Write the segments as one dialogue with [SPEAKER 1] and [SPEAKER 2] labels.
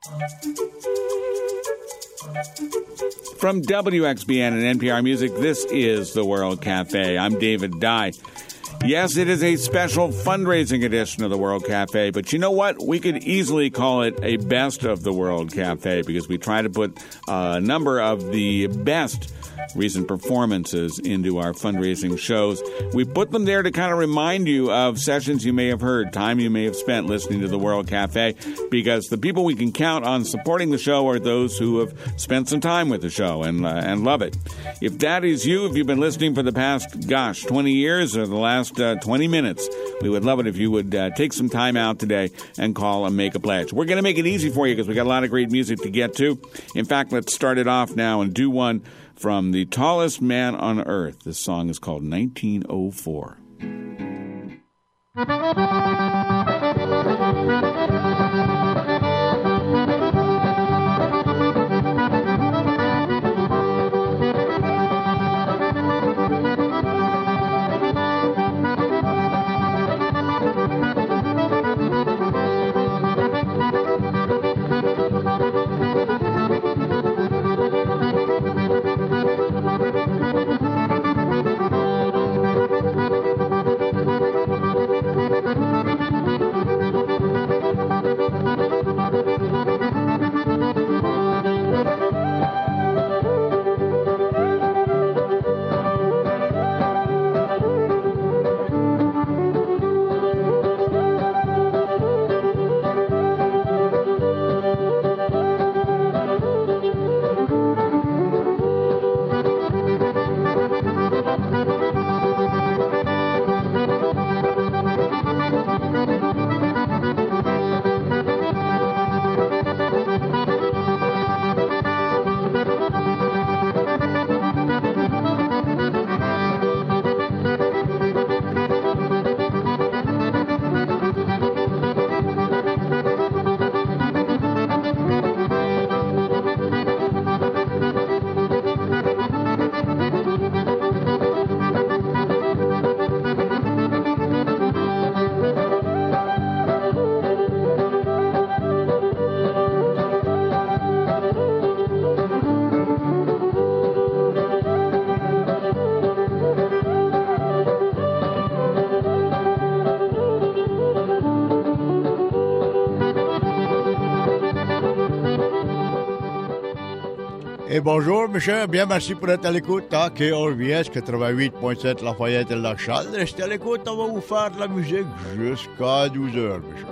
[SPEAKER 1] From WXBN and NPR Music, this is The World Cafe. I'm David Dye. Yes, it is a special fundraising edition of the World Cafe, but you know what? We could easily call it a Best of the World Cafe because we try to put a number of the best recent performances into our fundraising shows. We put them there to kind of remind you of sessions you may have heard, time you may have spent listening to the World Cafe, because the people we can count on supporting the show are those who have spent some time with the show and love it. If that is you, if you've been listening for the past, 20 years or the last 20 minutes, we would love it if you would take some time out today and call and make a pledge. We're going to make it easy for you because we got a lot of great music to get to. In fact, let's start it off now and do one from The Tallest Man on Earth. This song is called 1904.
[SPEAKER 2] Et bonjour, monsieur. Bien, merci pour être à l'écoute à KRVS 88.7 Lafayette et La Châle. Restez à l'écoute, on va vous faire de la musique jusqu'à 12h, monsieur.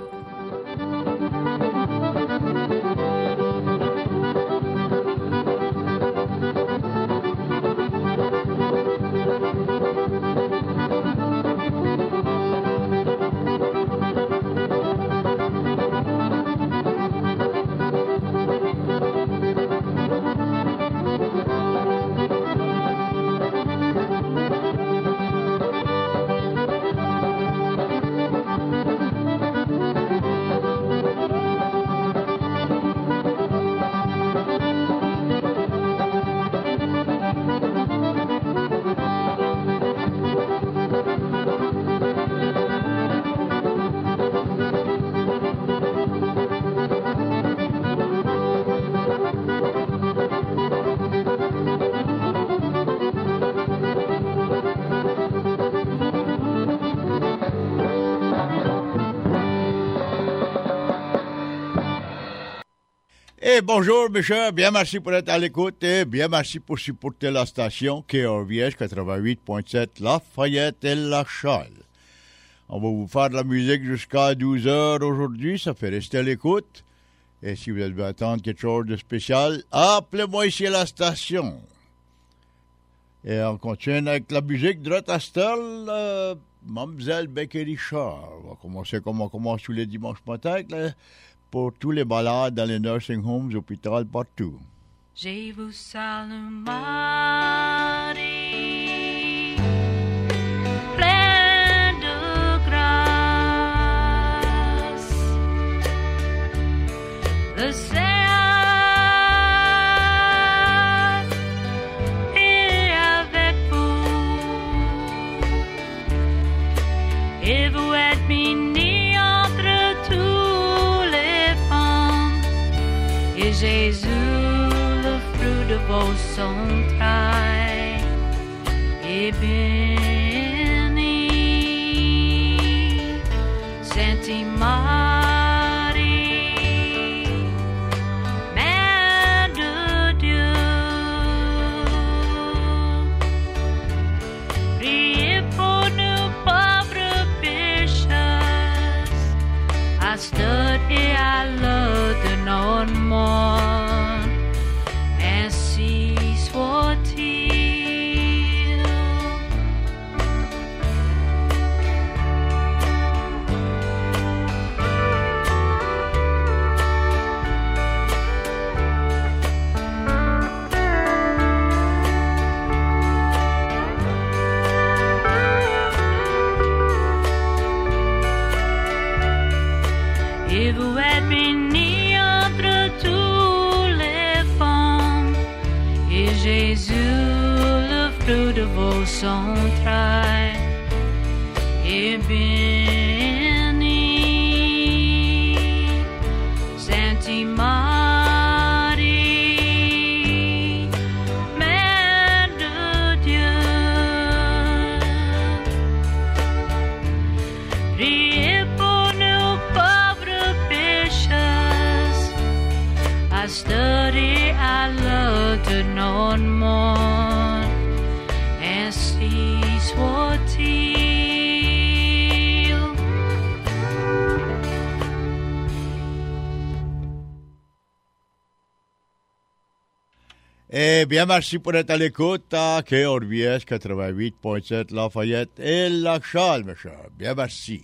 [SPEAKER 2] Et bonjour, monsieur. Bien, merci pour être à l'écoute et bien, merci pour supporter la station KRVS 88.7 Lafayette et La Châle. On va vous faire de la musique jusqu'à 12h aujourd'hui. Ça fait rester à l'écoute. Et si vous devez attendre quelque chose de spécial, appelez-moi ici à la station. Et on continue avec la musique de Rotastel, Mademoiselle Becky Richard. On va commencer comme on commence tous les dimanches matins, là, pour tous les malades dans les nursing homes, hôpitaux, partout.
[SPEAKER 3] Je vous salue Marie, pleine de grâce. Le Seigneur est avec vous, et vous êtes bénie entre tous les femmes, Jésus, le fruit de vos entrailles, est béni. Sainte Marie, Mère de Dieu, priez pour nous pauvres pécheurs, à cette et à l'heure de notre mort, ainsi soit-il. Et vous êtes bénie entre toutes les femmes, et Jésus, le fruit de vos entrailles, est béni. Sainte Marie, Mère de Dieu, priez pour nous pauvres pécheurs, à cette et à l'heure de notre mort, ainsi soit-il.
[SPEAKER 2] Eh bien, merci pour être à l'écoute à KRVS 88.7 Lafayette et Lac Charles, mes chers. Bien, merci.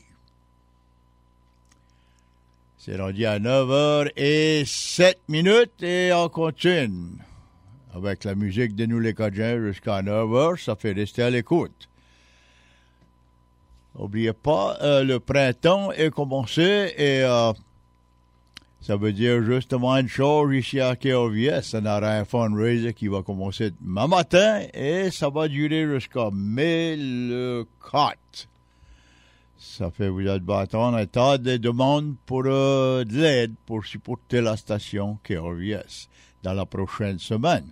[SPEAKER 2] C'est rendu à 9h07 et on continue avec la musique de nous les Cajuns jusqu'à 9h. Ça fait rester à l'écoute. N'oubliez pas, le printemps est commencé et ça veut dire justement une chose ici à KRVS. On aura un fundraiser qui va commencer demain matin et ça va durer jusqu'à mai le 4. Ça fait vous êtes bâton un tas de demandes pour de l'aide pour supporter la station KRVS dans la prochaine semaine.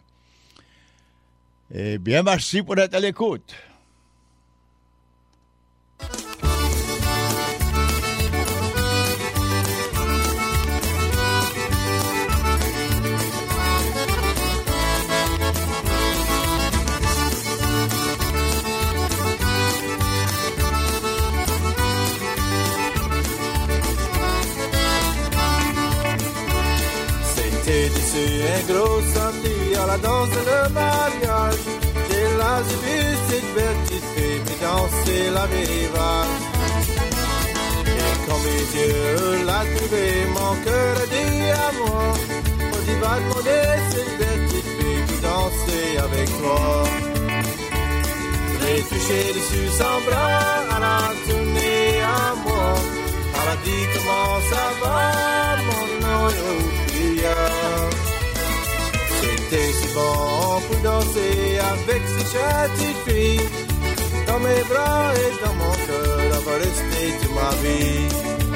[SPEAKER 2] Et bien, merci pour être à l'écoute.
[SPEAKER 4] Un gros samedi à la danse de le mariage. J'ai là vu cette belle petite fille qui dansait la rivage. Et quand mes yeux l'a trouvé, mon cœur a dit à moi, on dit va demander cette belle petite fille qui dansait avec toi. J'ai touché dessus son bras, elle a tourné à moi. Elle a dit comment ça va, mon nom est c'était si bon pour danser avec ces petites filles. Dans mes bras et dans mon cœur, elle va rester toute ma vie.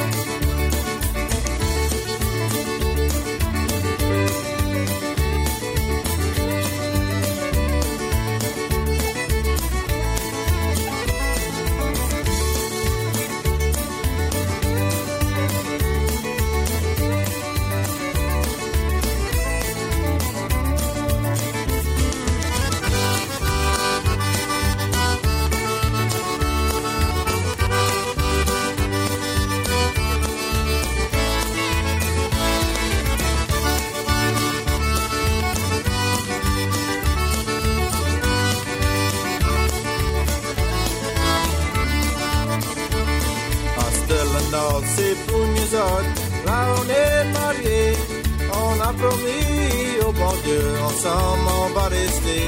[SPEAKER 4] C'est pour nous autres, là on est mariés, on a promis au bon Dieu, ensemble on va rester.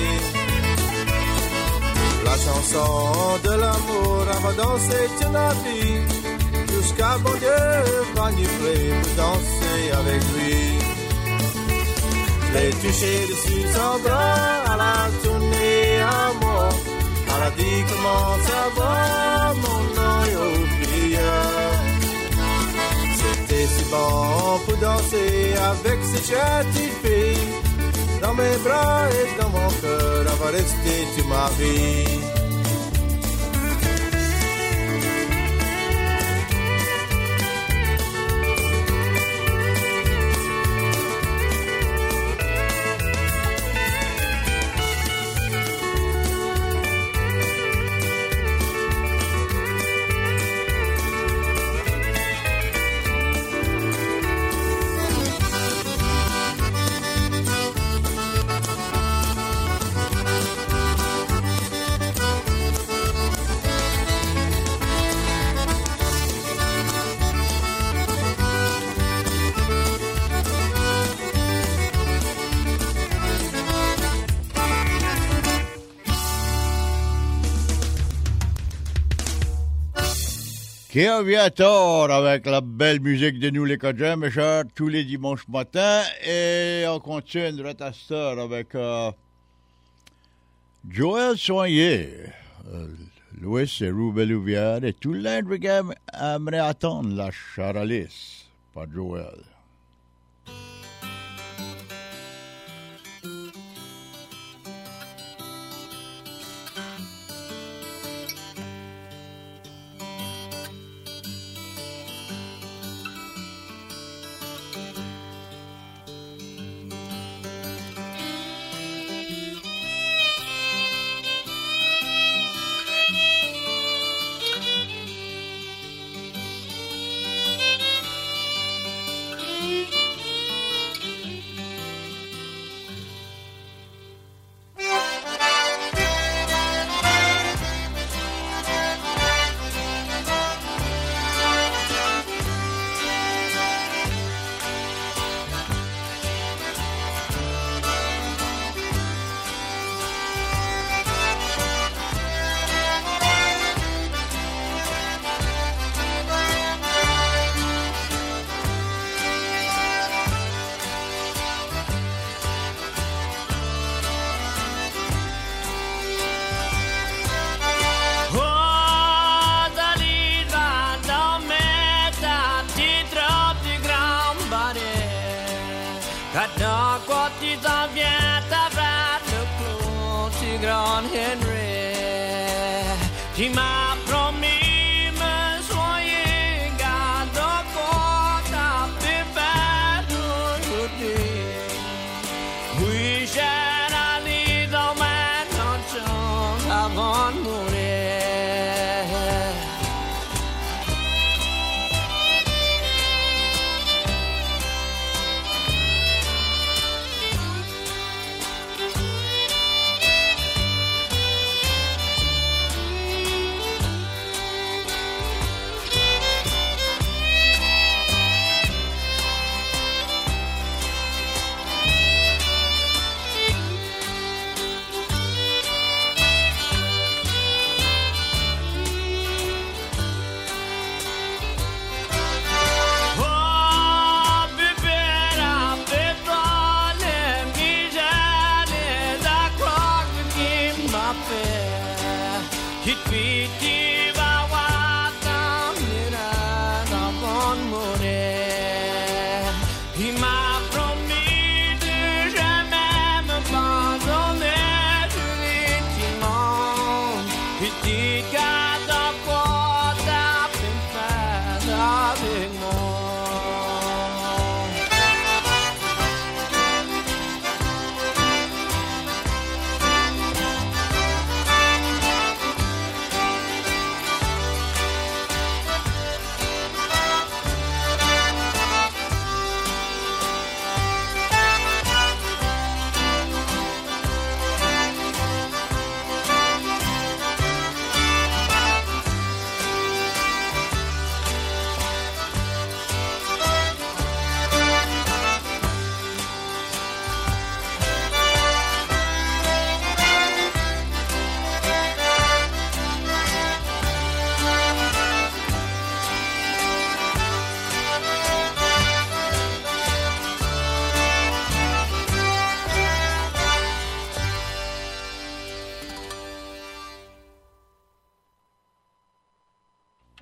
[SPEAKER 4] La chanson de l'amour, on va danser toute la vie, jusqu'à bon Dieu va nous plaire pour danser avec lui. Je l'ai touché dessus son bras, elle a tourné à moi, elle a dit comment ça va, mon nom est oublié. C'était si bon pour danser avec ces petites filles. Dans mes bras et dans mon cœur, elle va rester toute ma vie.
[SPEAKER 2] Qui revient à tort avec la belle musique de nous les Cajuns, mes chers, tous les dimanches matins. Et on continue à cette heure avec Joël Soigné, Louis et Roubaix Louvière et tout l'Indrigam aimerait attendre la Charalice par Joël.
[SPEAKER 5] Qui m'a promis me soigner, garde compte à faire aujourd'hui. Oui, j'ai allé dans ma conscience avant de mourir.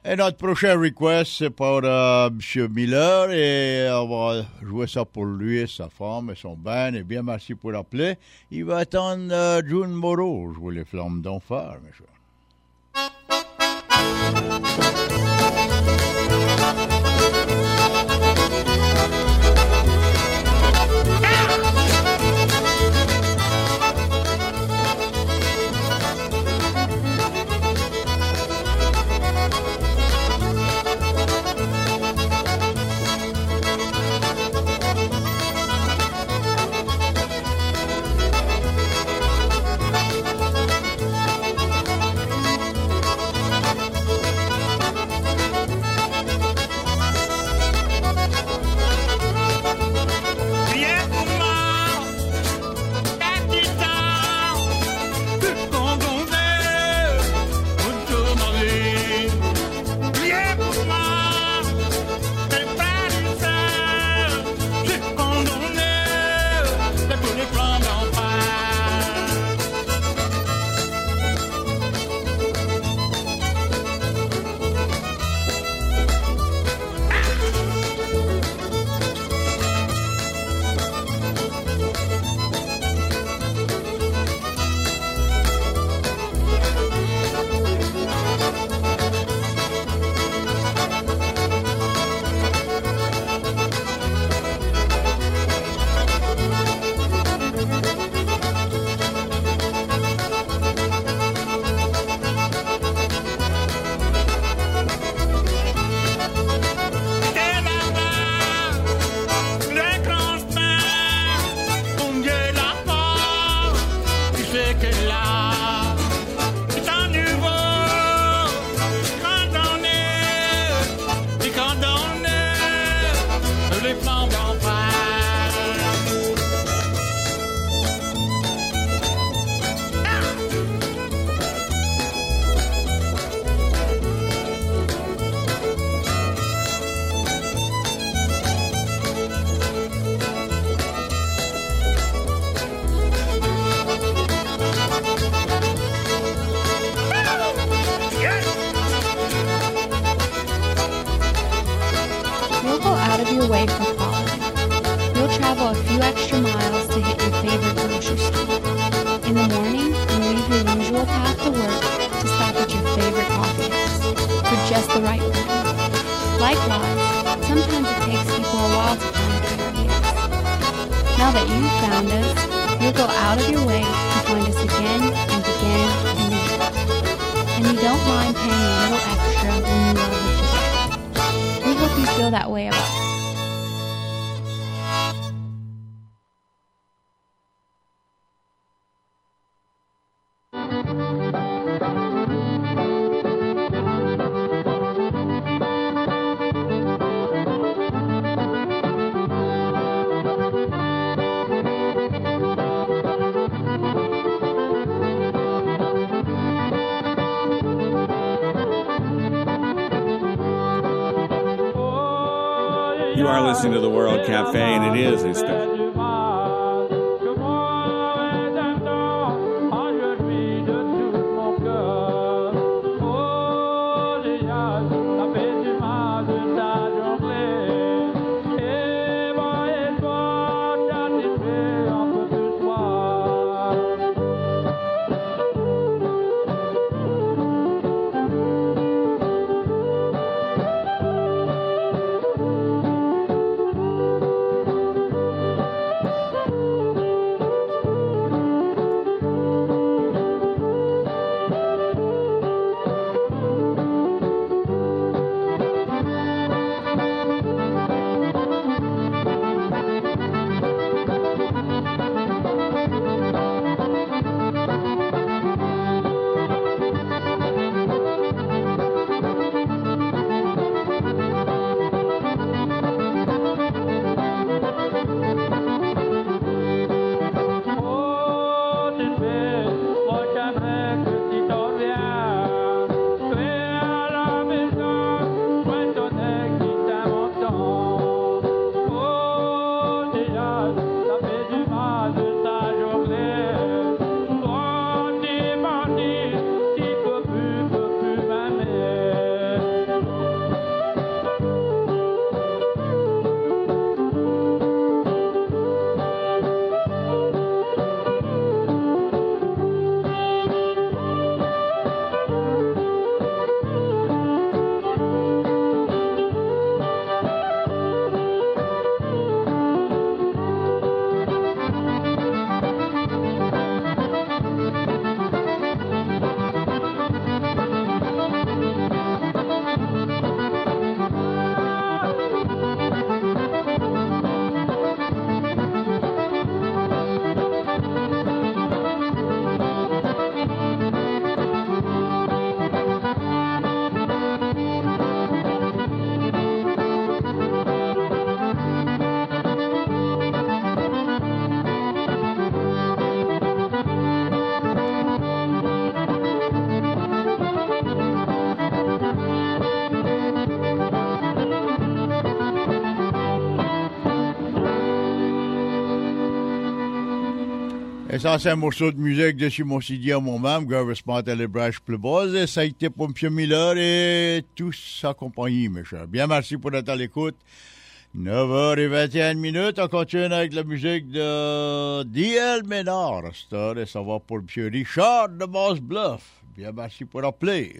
[SPEAKER 2] Et notre prochain request, c'est pour M. Miller, et on va jouer ça pour lui et sa femme et son band. Et bien, merci pour l'appeler. Il va attendre June Moreau jouer les Flammes d'Enfer, monsieur.
[SPEAKER 6] away for quality. You'll travel a few extra miles to hit your favorite grocery store. In the morning, you leave your usual path to work to stop at your favorite coffee house for just the right one. Likewise, sometimes it takes people a while to find KRBS. Now that you've found us, you'll go out of your way to find us again and again and again. And you don't mind paying a little extra when you love what you get. We hope you feel that way about us.
[SPEAKER 1] You are listening to the World Cafe, and it is a special.
[SPEAKER 2] Et ça, c'est un morceau de musique de Simon Sidier moi-même, Gravement à l'Ebrèche plus bas. Et ça a été pour M. Miller et tous sa compagnie, mes chers. Bien, merci pour être à l'écoute. 9h21, on continue avec la musique de D.L. Ménard. Et ça va pour M. Richard de Basse-Bluff. Bien, merci pour appeler.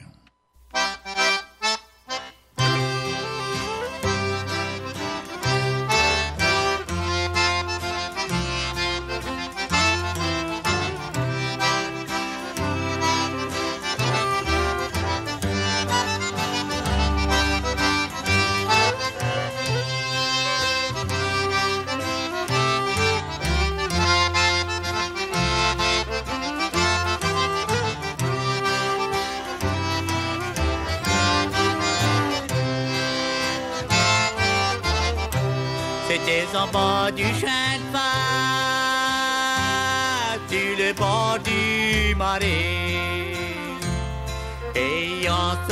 [SPEAKER 5] C'était en bas du chemin de fer, sur le bord du marais, et on s'est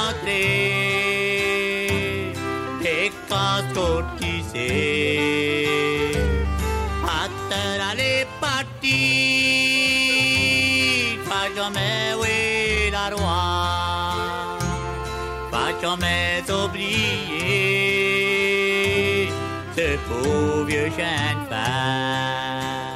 [SPEAKER 5] rencontrés, et quand on tissait, après aller partir, pas jamais oui la roi, pas jamais oublier ce beau vieux chien de fer.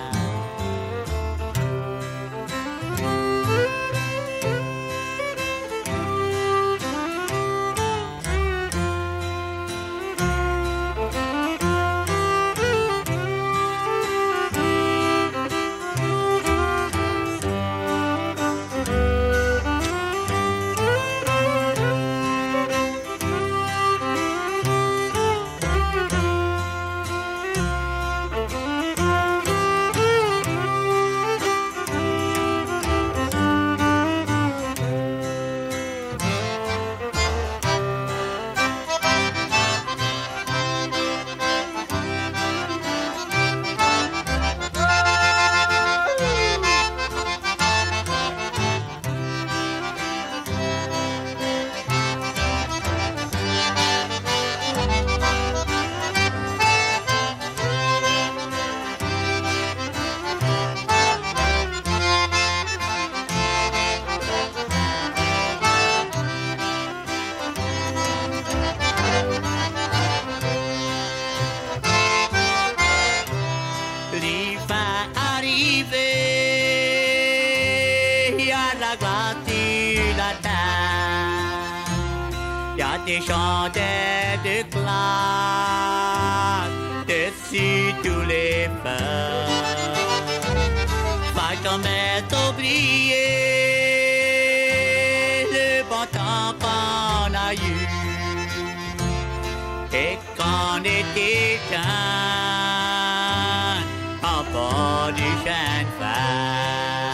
[SPEAKER 5] Des chandelles de glace dessus tous les feux. Pas jamais oublier le bon temps qu'on a eu. Et qu'on était jeunes en bord du chemin de fer.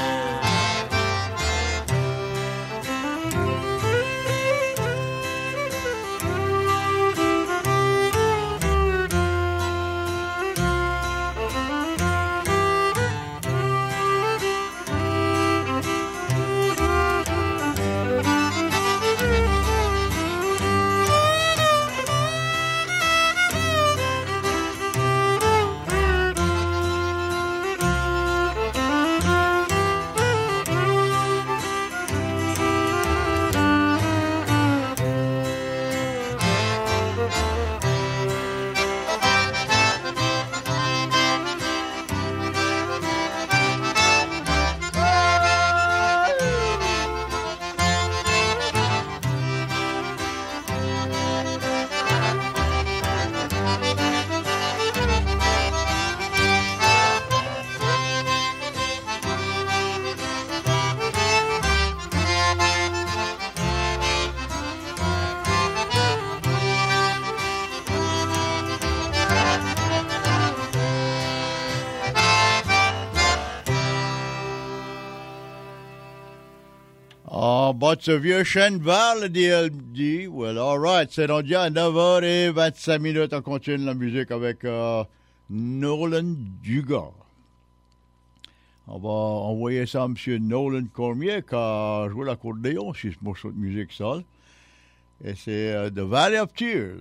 [SPEAKER 2] But ce vieux chêne vert, le DLD. Well, all right. C'est rendu à 9h25. On continue la musique avec Nolan Dugas. On va envoyer ça à M. Nolan Cormier qui a joué l'accordéon sur ce morceau de musique seul. Et c'est The Valley of Tears.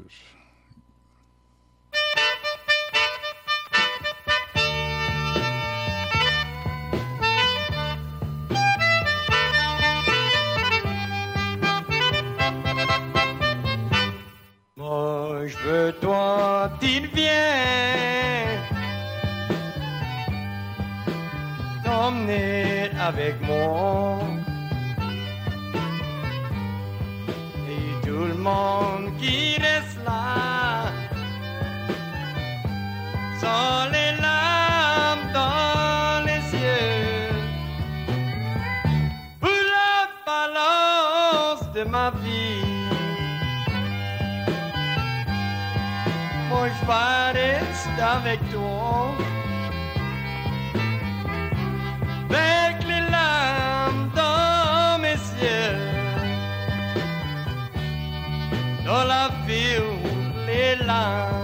[SPEAKER 7] que toi tu viens t'emmener avec moi. Et tout le monde qui reste là, sans les larmes dans les yeux, pour la balance de ma vie, moi je vais rester avec toi. Avec les larmes dans mes yeux, dans la vie où les larmes.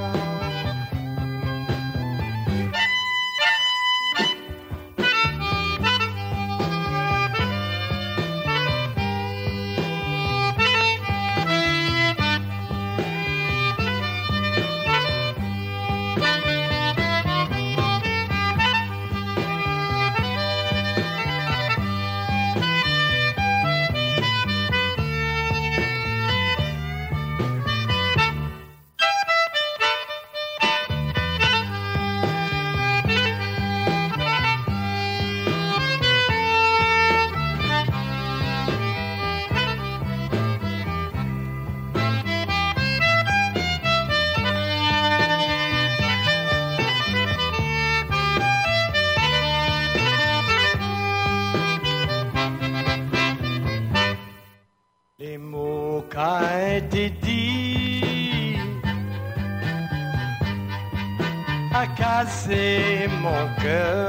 [SPEAKER 7] Les mots qu'a été dit a cassé mon cœur.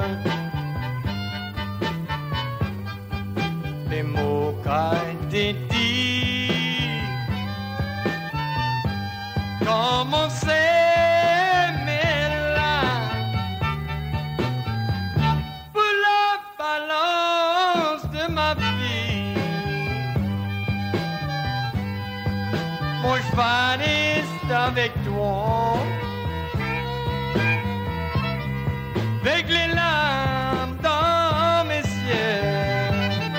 [SPEAKER 7] Les mots qu'a été dit comme on s'aimait là, pour la balance de ma vie. Moi je vais rester avec toi, avec les larmes dans mes yeux,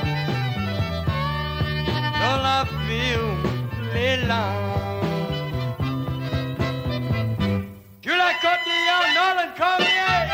[SPEAKER 7] dans la vie où les larmes. Que la côte Lyon, Nolan Cormier.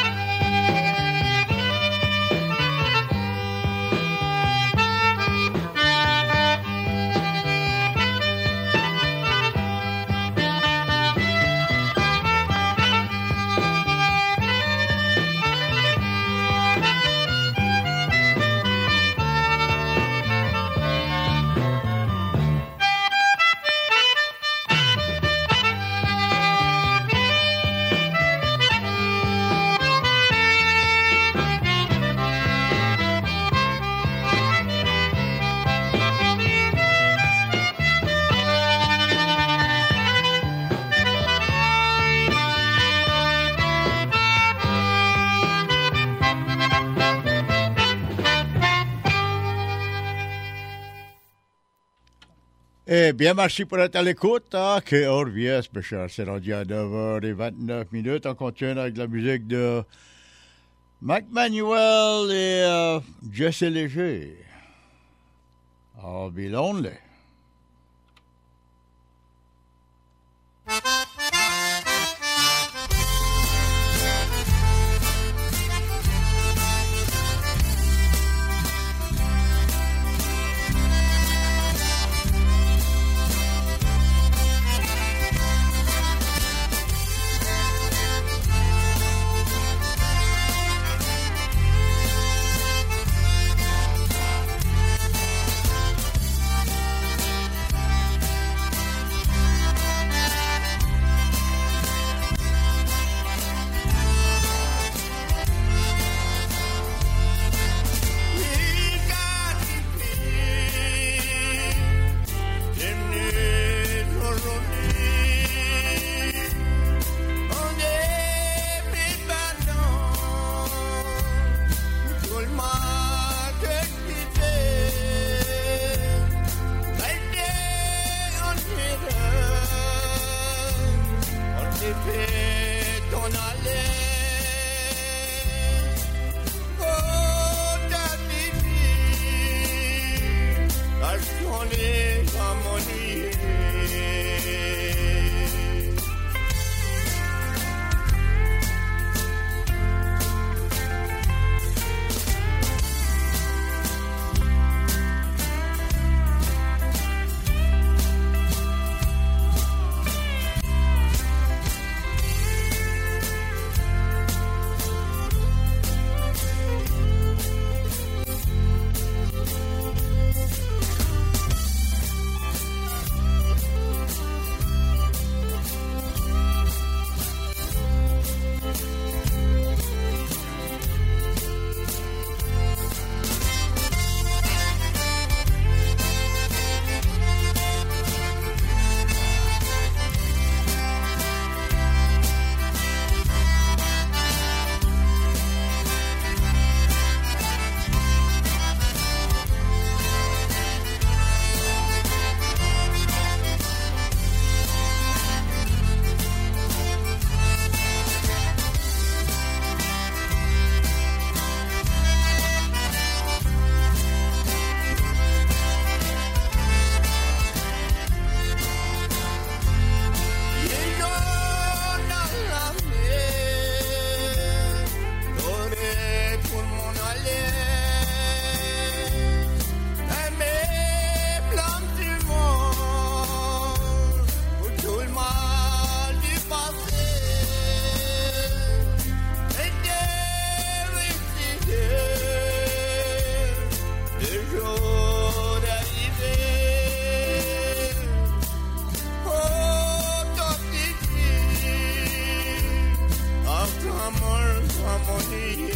[SPEAKER 2] Eh bien, merci pour être à l'écoute. Hein, que RVS, mes chers, c'est rendu à 9h29. On continue avec la musique de Mac Manuel et Jesse Léger. I'll be lonely.
[SPEAKER 4] amor harmonie.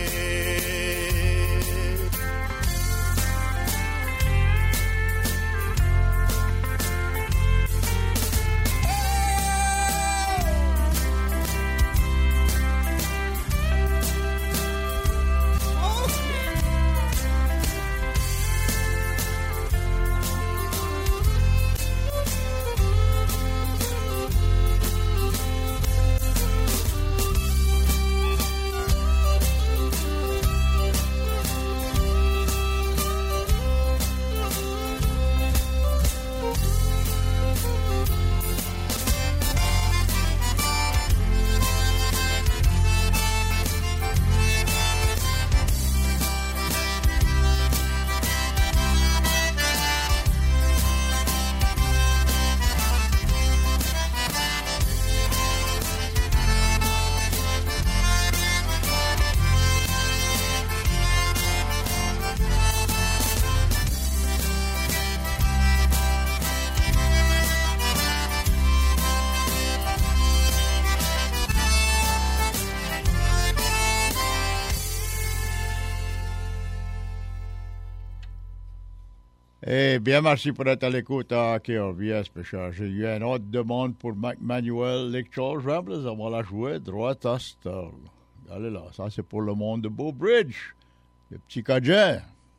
[SPEAKER 4] Eh bien, merci pour être à l'écoute à KRVS, Pécheur. J'ai eu une autre demande pour Manuel Lake Charles Ramblers. On va la jouer droit à Star. Allez là, ça c'est pour le monde de Beaubridge. Le petit Cajun.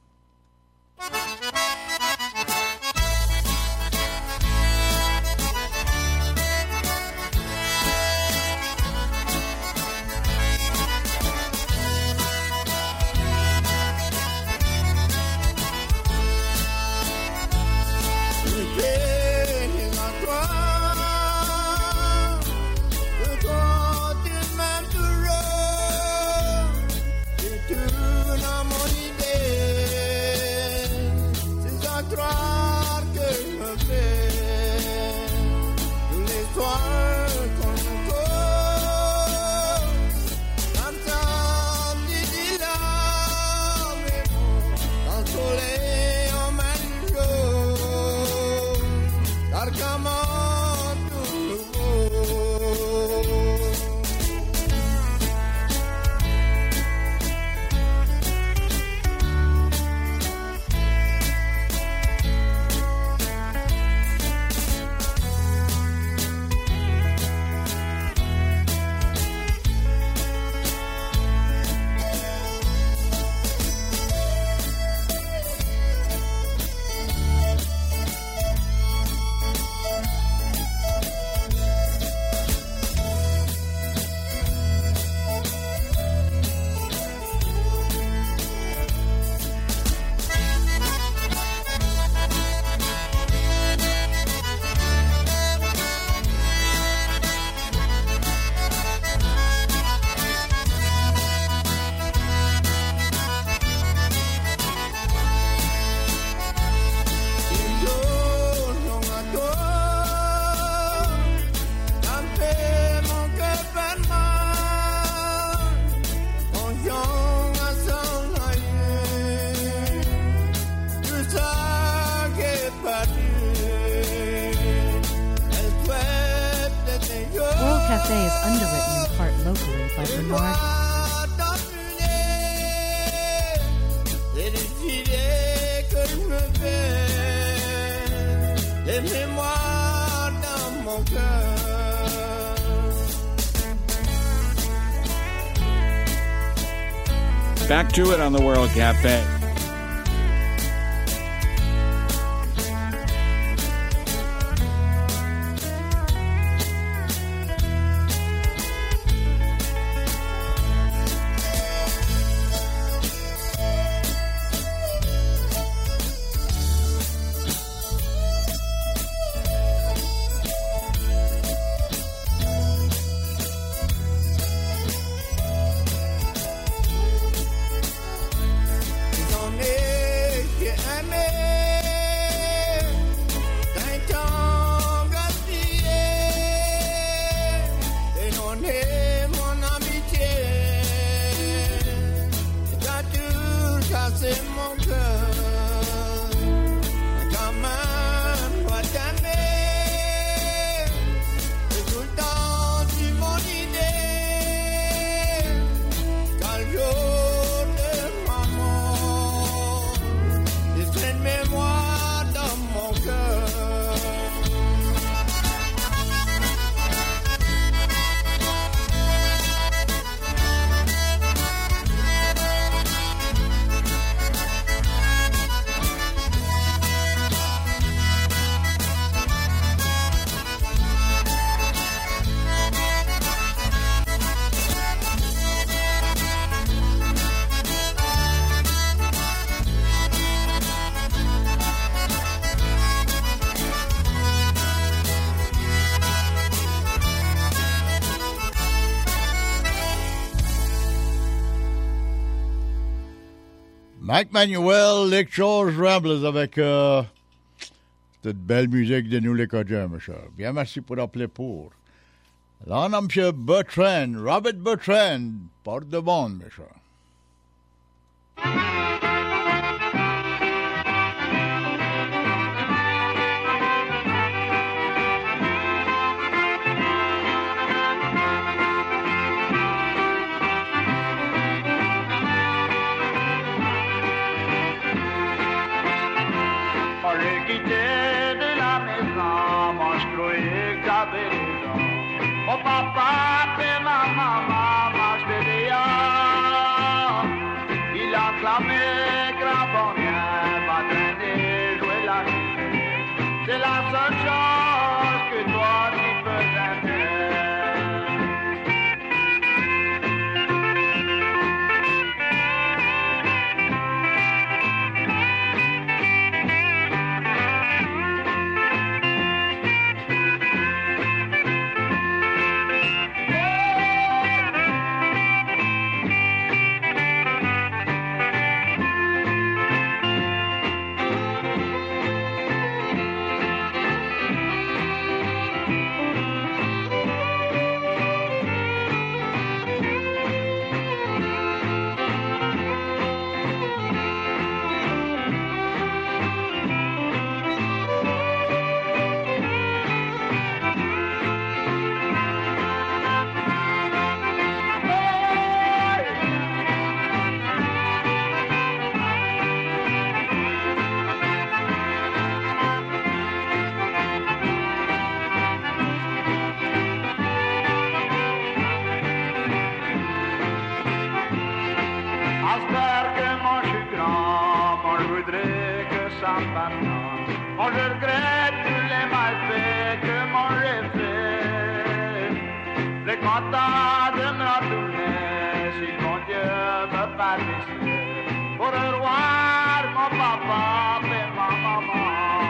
[SPEAKER 8] Cafe is underwritten in part locally by Bernard.
[SPEAKER 1] Back to it on the World Cafe.
[SPEAKER 2] Mike Manuel, Lake Charles Ramblers avec cette belle musique de nous les Cajuns, monsieur. Bien, merci pour appeler pour. Là, on a M. Bertrand, Robert Bertrand, porte de bande, monsieur.
[SPEAKER 7] Mon papa et ma maman marchent dehors. Il a clamé grand bien, va traîner, jouer la musique. C'est la seule chose que toi tu peux aimer. Moi je regrette tous les malfaits que moi j'ai fait. Les contents de me retourner, si mon Dieu me pardonne, pour revoir mon papa et ma maman.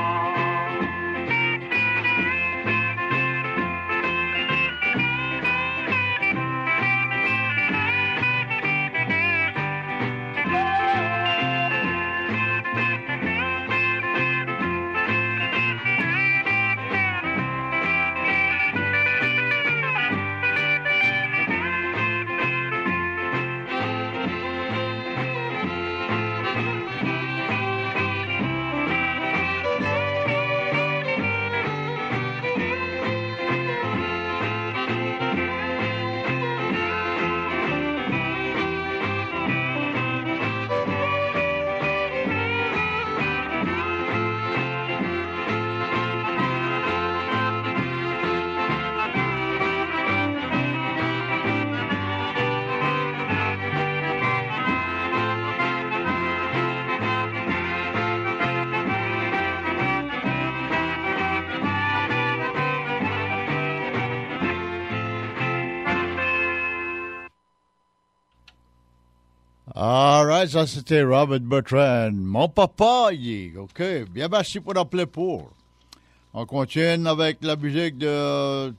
[SPEAKER 2] All right, ça c'était Robert Bertrand. Mon papa, OK. Bien, merci pour appeler pour. On continue avec la musique de...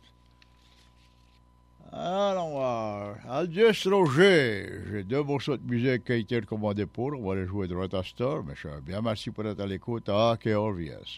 [SPEAKER 2] Allons voir. Algiers Roger. J'ai deux morceaux de musique qui ont été recommandés pour. On va les jouer de Rotastor. Mais bien, merci pour être à l'écoute à KRVS.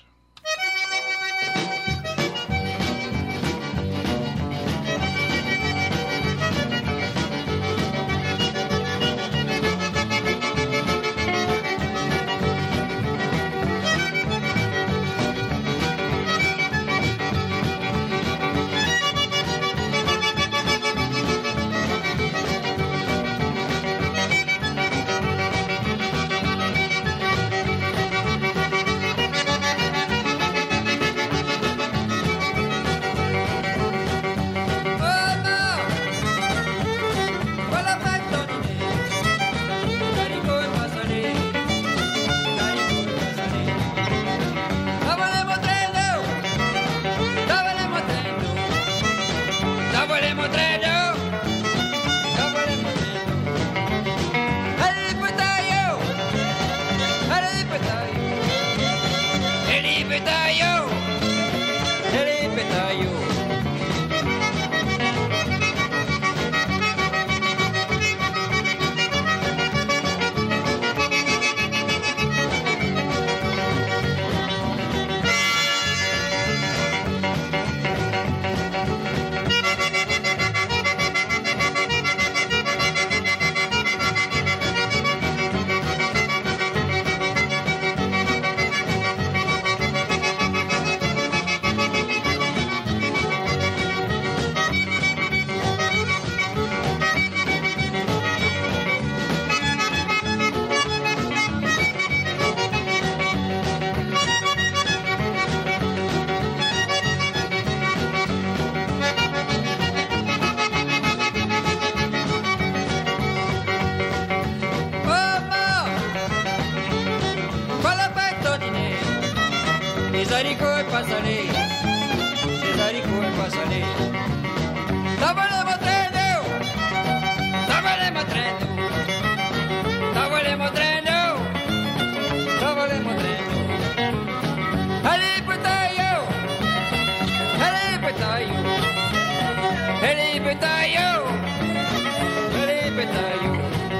[SPEAKER 9] salés, les haricots et pas salés. T'avales mon traîneau, t'avales mon traîneau, t'avales mon traîneau, t'avales mon traîneau. Allez, pétaillot, allez, pétaillot, allez, pétaillot, allez, pétaillot.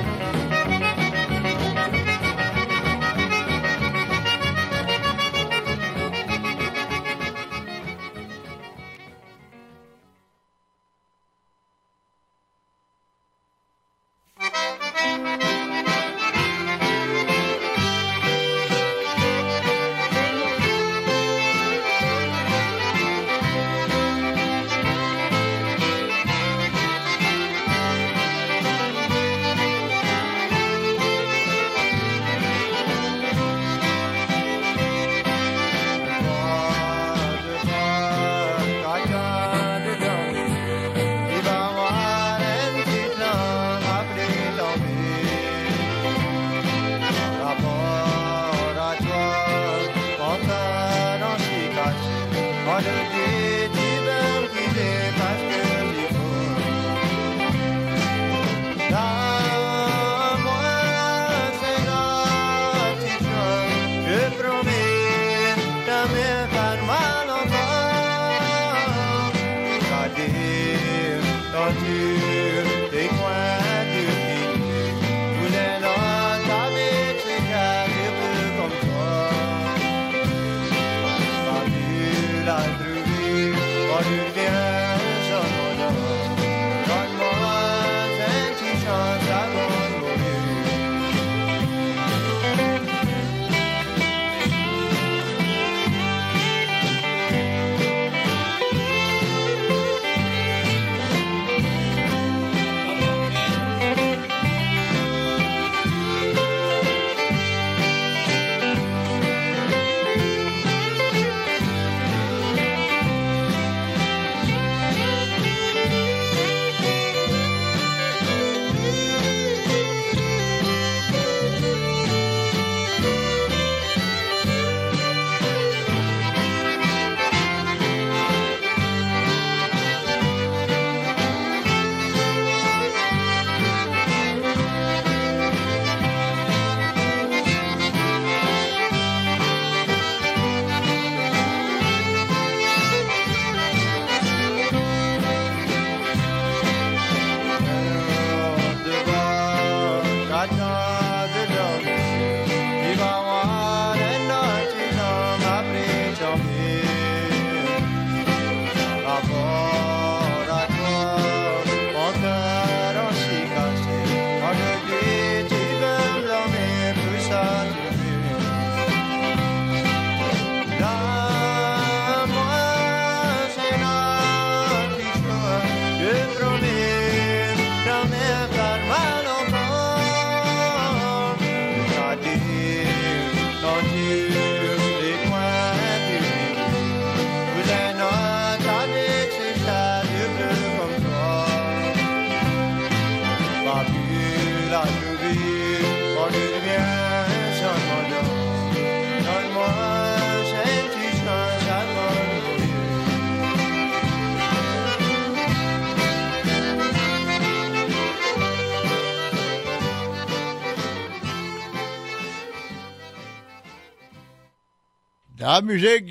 [SPEAKER 2] La musique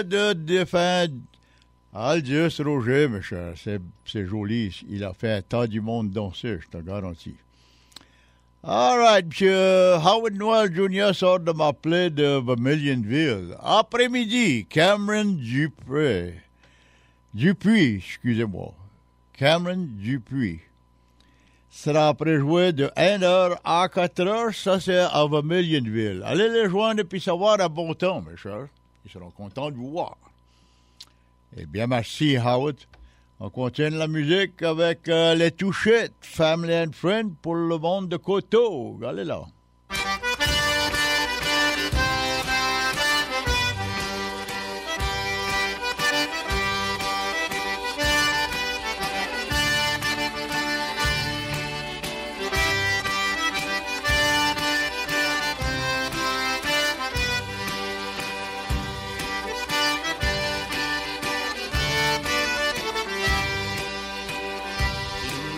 [SPEAKER 2] de fin Aldous Roger, mes chers, c'est joli. Il a fait un tas du monde danser, je te garantis. All right, monsieur Howard Noel Jr. sort de m'appeler de Vermilionville. Après-midi, Cameron Dupuis, excusez-moi. Cameron Dupuis sera préjoué de 1h à 4h. Ça, c'est à Vermilionville. Allez les joindre et puis savoir à bon temps, mes chers. Ils seront contents de vous voir. Eh bien, merci, Howard. On continue la musique avec les Touchettes, Family and Friends pour le monde de Coteau. Allez là.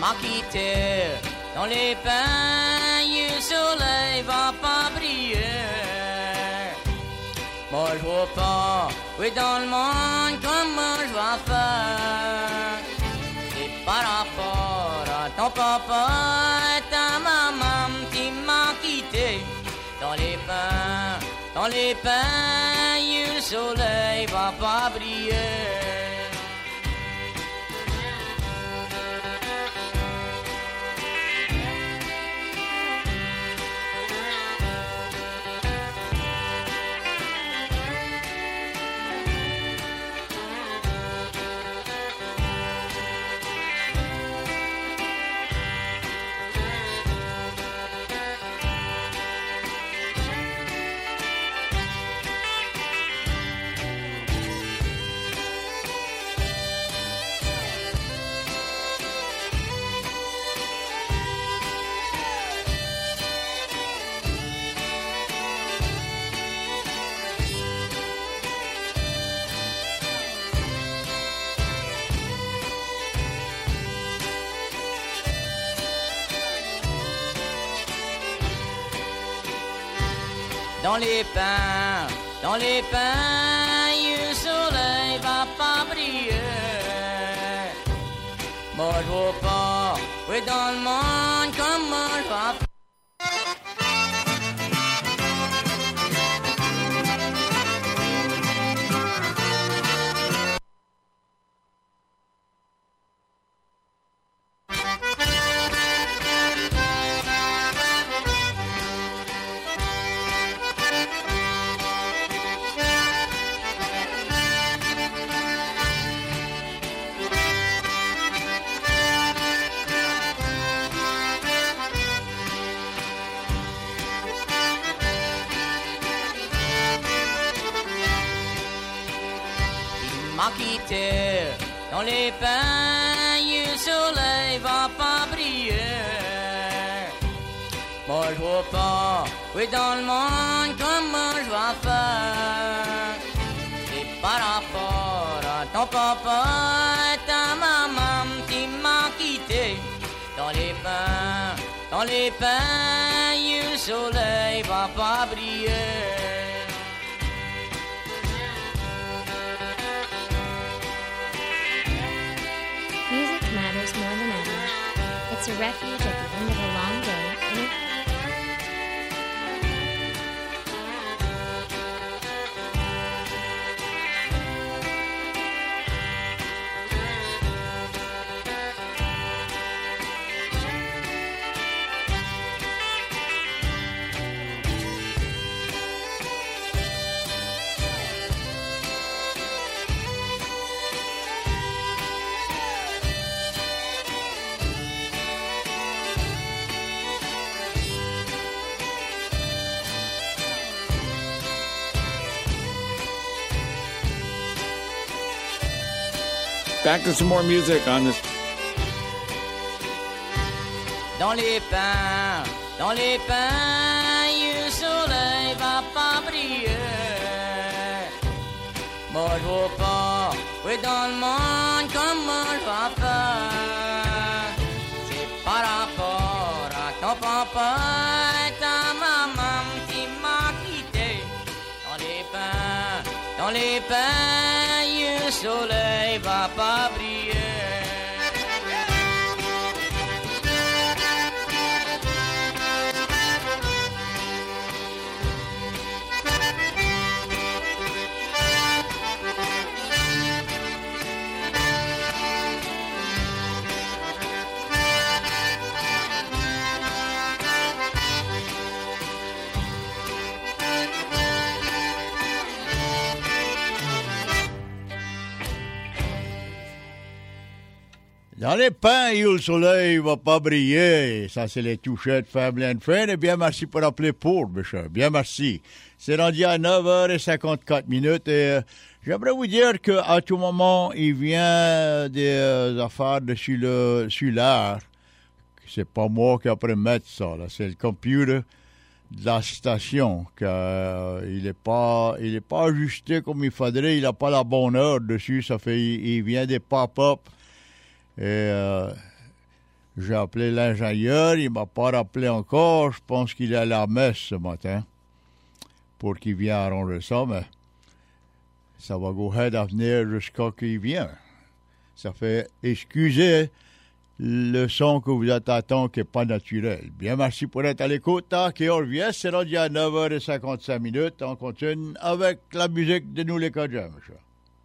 [SPEAKER 9] m'a quitté dans les pays, le soleil va pas briller. Moi je vois pas, oui dans le monde, comment je vais faire. C'est par rapport à ton papa et ta maman qui m'a quitté dans les pays, le soleil va pas briller. Dans les pins, le soleil va pas briller. Moi je vois pas, oui dans le monde, comment je vais faire. Dans les pays, le soleil va pas briller. Moi je vois pas, oui dans le monde, comment je vais faire. C'est par rapport à ton papa et ta maman qui m'a quitté. Dans les pays, le soleil va pas briller.
[SPEAKER 6] Music matters more than ever. It's a refuge at the end of a long day, and it
[SPEAKER 1] Back to some more music on this.
[SPEAKER 9] Dans les pins, le soleil va pas briller. Moi je vois pas, oui dans le monde, comment je vais faire. C'est par rapport à ton papa et ta maman qui m'a quitté. Dans les pins, le soleil va pas briller.
[SPEAKER 2] Dans les pins où le soleil va pas briller, ça c'est les touchettes faibles and friend. Et bien merci pour appeler pour, monsieur. Bien merci. C'est rendu à 9h54 et j'aimerais vous dire qu'à tout moment, il vient des affaires de sur l'air. C'est pas moi qui après mettre ça, là. C'est le computer de la station. Il est pas ajusté comme il faudrait. Il n'a pas la bonne heure dessus. Ça fait, il vient des pop-up. Et J'ai appelé l'ingénieur, il m'a pas rappelé encore. Je pense qu'il est à la messe ce matin pour qu'il vienne arranger ça, mais ça va go ahead à venir jusqu'à qu'il vienne. Ça fait excuser le son que vous attendez qui n'est pas naturel. Bien, merci pour être à l'écoute. KRVS, c'est rendu à 9h55. On continue avec la musique de nous les Cajun, monsieur.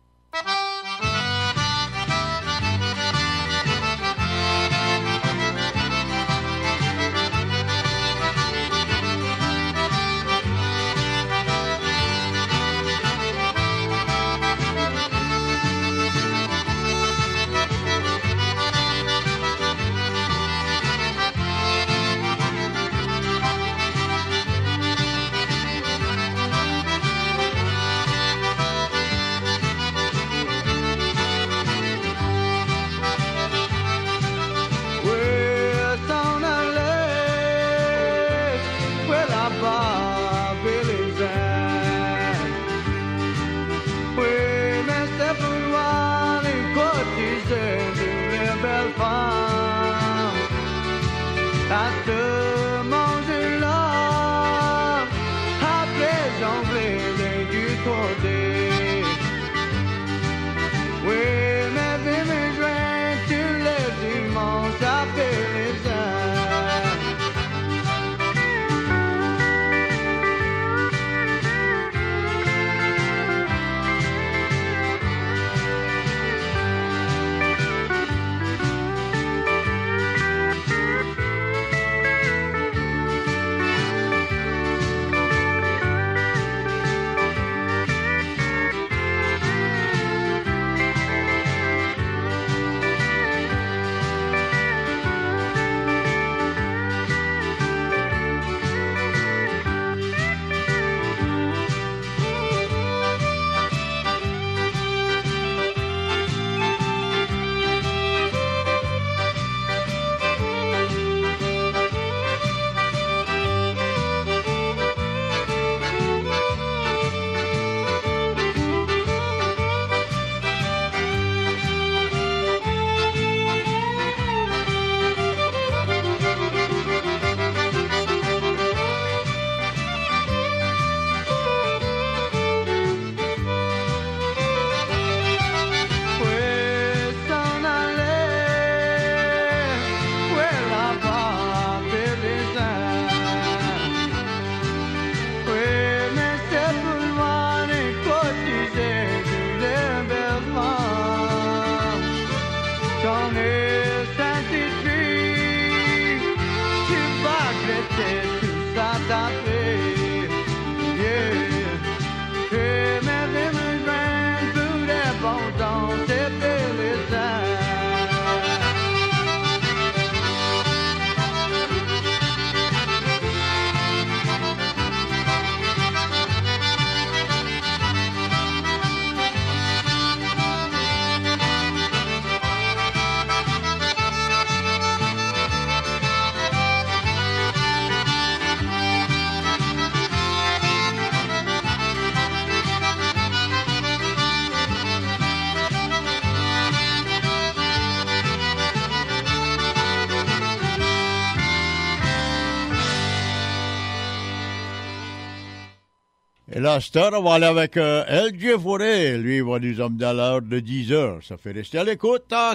[SPEAKER 2] Et là, Star, on va aller avec LJ Forêt. Lui, il va nous emmener à l'heure de 10 heures. Ça fait rester à l'écoute à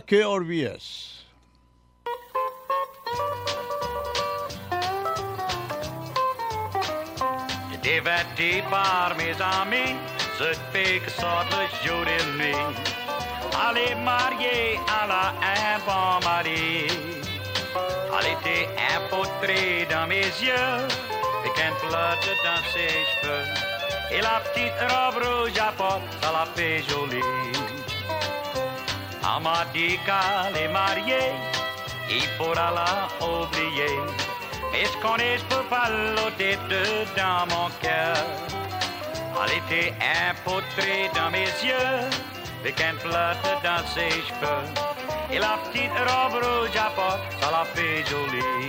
[SPEAKER 2] KRVS.
[SPEAKER 5] Diverti par mes amis, ce fait que sorte le jour de nuit. Allez marier à la infirmerie. Elle était empotrée dans mes yeux, et qu'un flotte dans ses cheveux. Et la petite robe rouge à porte, ça la fait jolie. Elle m'a dit qu'elle est mariée, il faudra la oublier. Mais ce qu'on est, je peux pas l'ôter dans mon cœur. Elle était empotrée dans mes yeux, avec un flotte dans ses cheveux. Et la petite robe rouge à porte, ça la fait jolie.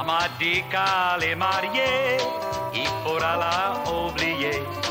[SPEAKER 5] Maman dit qu'elle est mariée, il faudra la oublier.